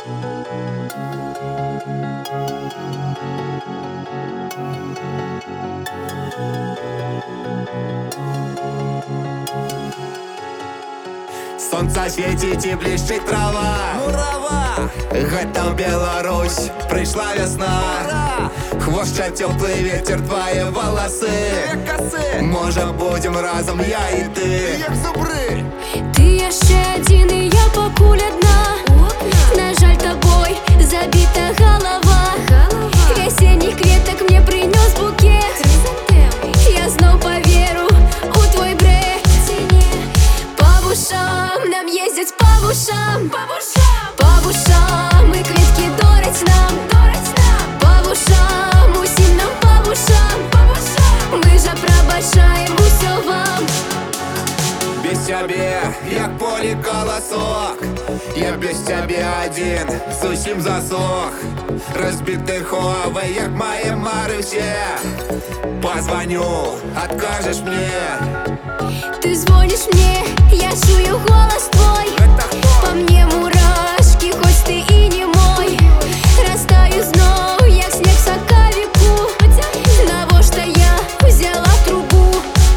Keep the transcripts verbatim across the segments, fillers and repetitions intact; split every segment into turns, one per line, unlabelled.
Сонце світить і блищить трава.
Мурава!
Гэта Беларусь, прийшла весна.
Ура!
Хвощать теплый ветер твои волосы.
Як коси,
Може будем разом, я і ти.
як зубри.
Ти я ще один, і я покуль одна. На жаль, тобой забита голова. Весенних кветок мне принес букет. Я знов поверу у твой бред. По вушам нам ездить, по вушам. По вушам і квітки дорять нам. По вушам, усім нам по вушам. Ми же пробачаємо усё вам.
Без тебе, як поле колосок. Я без тебе один, зовсім засох. Розбитий ховай, як мої мари все. Позвоню, откажешь мне.
Ты звонишь мне, я чую голос твой.
Это кто?
По мне мурашки, хоть ты и не мой. Растаю знов, як снег в соковику. Того, что я взяла трубу.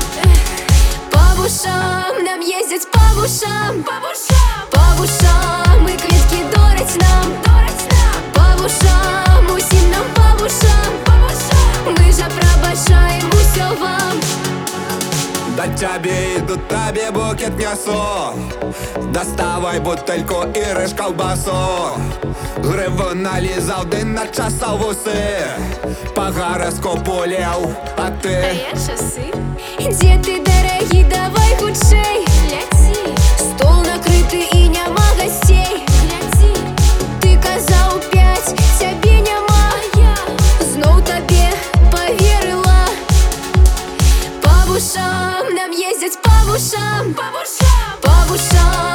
По ушам нам ездить, по ушам. По ушам и квітки дорять нам. По ушам, усім нам по ушам. Мы же пробачаем усё вам.
До тебе иду, тебе букет несу. Доставай бутыльку и рыж колбасу. Гриву нализал, да на часов усы. По гороскопу лев, а ты?
Часы. Где ты, дорогий, давай худшей. Гляди, стол накрытый и нема гостей. Гляди, ты казав п'ять, тебе нема. Знов тобі повірила. По вушам нам ездить, по вушам. По вушам